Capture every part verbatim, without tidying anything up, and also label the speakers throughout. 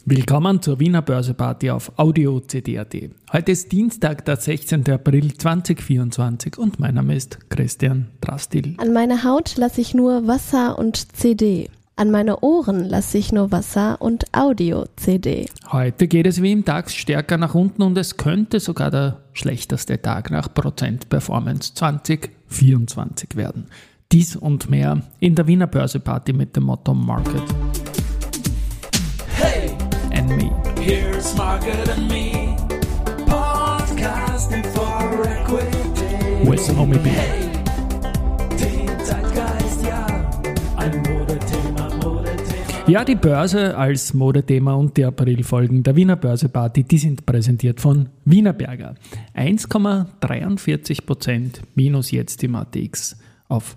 Speaker 1: Willkommen zur Wiener Börseparty auf Audio C D punkt A T. Heute ist Dienstag, der sechzehnten April zweitausendvierundzwanzig und mein Name ist Christian Drastil.
Speaker 2: An meine Haut lasse ich nur Wasser und C D. An meine Ohren lasse ich nur Wasser und Audio-C D.
Speaker 1: Heute geht es wie im DAX stärker nach unten und es könnte sogar der schlechteste Tag nach Prozent-Performance zweitausendvierundzwanzig werden. Dies und mehr in der Wiener Börseparty mit dem Motto Market.
Speaker 3: Hey,
Speaker 1: and me.
Speaker 3: Here's Market and Me, podcasting for equity.
Speaker 1: With Homie B.
Speaker 3: Hey, den Zeitgeist, ja, ein Modethema, Modethema.
Speaker 1: Ja, die Börse als Modethema und die Aprilfolgen der Wiener Börseparty, die sind präsentiert von Wienerberger. eins Komma dreiundvierzig Prozent minus jetzt im A T X auf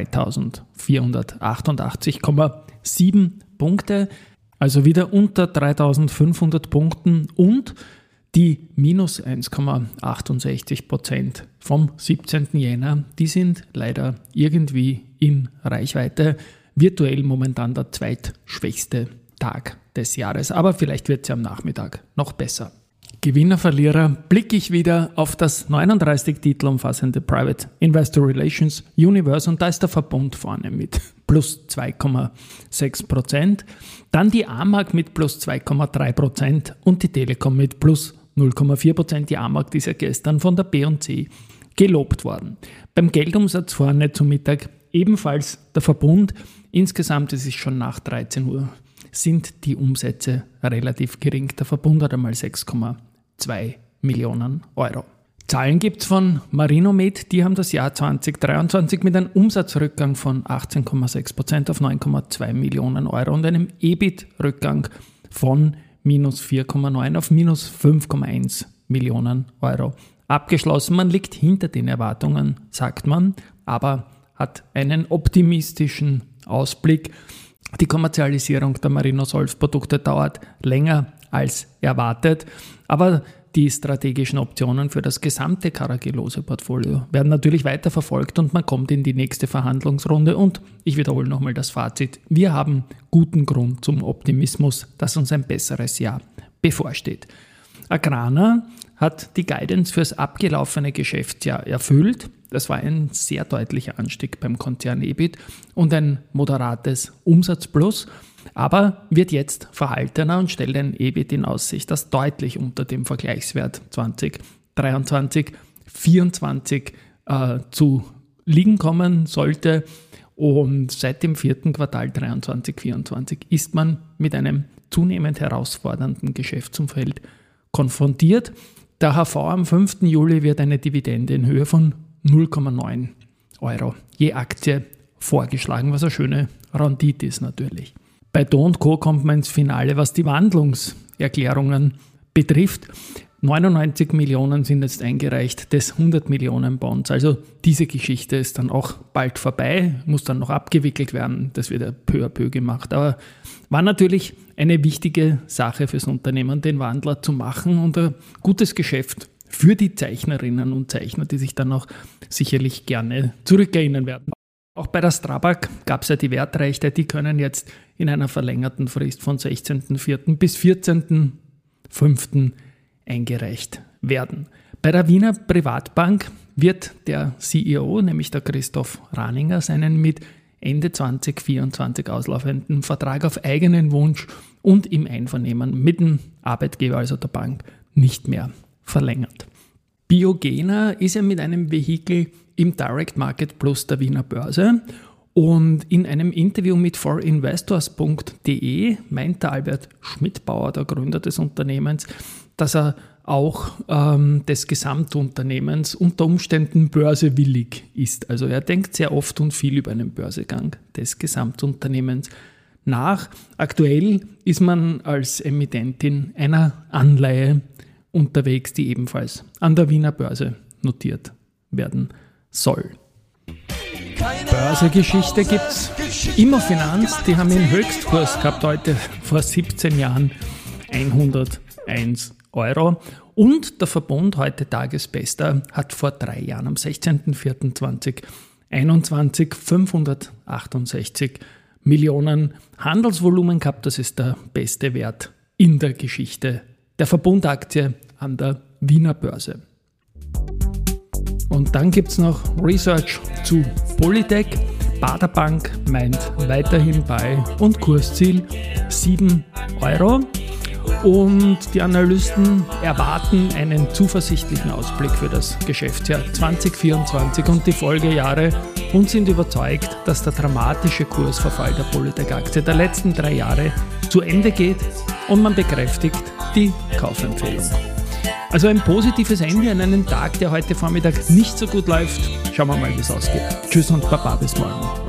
Speaker 1: dreitausendvierhundertachtundachtzig Komma sieben Punkte. Also wieder unter dreitausendfünfhundert Punkten und die minus eins Komma achtundsechzig Prozent vom siebzehnten Jänner, die sind leider irgendwie in Reichweite. Virtuell momentan der zweitschwächste Tag des Jahres, aber vielleicht wird es ja am Nachmittag noch besser. Gewinner, Verlierer, blicke ich wieder auf das neununddreißig Titel umfassende Private Investor Relations Universe und da ist der Verbund vorne mit plus zwei Komma sechs Prozent, dann die A M A G mit plus zwei Komma drei Prozent und die Telekom mit plus null Komma vier Prozent. Die A M A G ist ja gestern von der B und C gelobt worden. Beim Geldumsatz vorne zum Mittag ebenfalls der Verbund. Insgesamt ist es schon nach dreizehn Uhr, sind die Umsätze relativ gering. Der Verbund hat einmal sechs Komma zwei Millionen Euro. Zahlen gibt es von Marinomed, die haben das Jahr zweitausenddreiundzwanzig mit einem Umsatzrückgang von achtzehn Komma sechs Prozent auf neun Komma zwei Millionen Euro und einem E B I T-Rückgang von minus vier Komma neun auf minus fünf Komma eins Millionen Euro abgeschlossen. Man liegt hinter den Erwartungen, sagt man, aber hat einen optimistischen Ausblick. Die Kommerzialisierung der Marinosolv-Produkte dauert länger als erwartet, aber die strategischen Optionen für das gesamte Carragelose-Portfolio werden natürlich weiter verfolgt und man kommt in die nächste Verhandlungsrunde und ich wiederhole nochmal das Fazit. Wir haben guten Grund zum Optimismus, dass uns ein besseres Jahr bevorsteht. Agrana hat die Guidance fürs abgelaufene Geschäftsjahr erfüllt. Das war ein sehr deutlicher Anstieg beim Konzern E B I T und ein moderates Umsatzplus, aber wird jetzt verhaltener und stellt ein E B I T in Aussicht, das deutlich unter dem Vergleichswert zweitausenddreiundzwanzig vierundzwanzig äh, zu liegen kommen sollte. Und seit dem vierten Quartal dreiundzwanzig vierundzwanzig ist man mit einem zunehmend herausfordernden Geschäftsumfeld konfrontiert. Der H V am fünften Juli wird eine Dividende in Höhe von null Komma neun Euro je Aktie vorgeschlagen, was eine schöne Rendite ist natürlich. Bei Do und Co. kommt man ins Finale, was die Wandlungserklärungen betrifft. neunundneunzig Millionen sind jetzt eingereicht des hundert Millionen Bonds. Also diese Geschichte ist dann auch bald vorbei, muss dann noch abgewickelt werden. Das wird ja peu à peu gemacht. Aber war natürlich eine wichtige Sache fürs Unternehmen, den Wandler zu machen und ein gutes Geschäft für die Zeichnerinnen und Zeichner, die sich dann auch sicherlich gerne zurückerinnern werden. Auch bei der Strabag gab es ja die Wertrechte, die können jetzt in einer verlängerten Frist von sechzehnten vierten bis vierzehnten fünften eingereicht werden. Bei der Wiener Privatbank wird der C E O, nämlich der Christoph Raninger, seinen mit Ende zweitausendvierundzwanzig auslaufenden Vertrag auf eigenen Wunsch und im Einvernehmen mit dem Arbeitgeber, also der Bank, nicht mehr verlängert. Biogena ist ja mit einem Vehikel im Direct Market Plus der Wiener Börse und in einem Interview mit for investors punkt de meinte Albert Schmidbauer, der Gründer des Unternehmens, dass er auch ähm, des Gesamtunternehmens unter Umständen börsewillig ist. Also er denkt sehr oft und viel über einen Börsegang des Gesamtunternehmens nach. Aktuell ist man als Emittentin einer Anleihe unterwegs, die ebenfalls an der Wiener Börse notiert werden soll. Börsegeschichte gibt es. Immofinanz, die haben den Höchstkurs gehabt heute vor siebzehn Jahren, hunderteins Euro. Und der Verbund, heute Tagesbester, hat vor drei Jahren am sechzehnten vierten zweitausendeinundzwanzig fünfhundertachtundsechzig Millionen Handelsvolumen gehabt. Das ist der beste Wert in der Geschichte der Verbundaktie an der Wiener Börse. Und dann gibt es noch Research zu Polytech. Baader Bank meint weiterhin bei und Kursziel sieben Euro. Und die Analysten erwarten einen zuversichtlichen Ausblick für das Geschäftsjahr zwanzig vierundzwanzig und die Folgejahre und sind überzeugt, dass der dramatische Kursverfall der Polytech-Aktie der letzten drei Jahre zu Ende geht und man bekräftigt die Kaufempfehlung. Also ein positives Ende an einem Tag, der heute Vormittag nicht so gut läuft. Schauen wir mal, wie es ausgeht. Tschüss und Baba, bis morgen.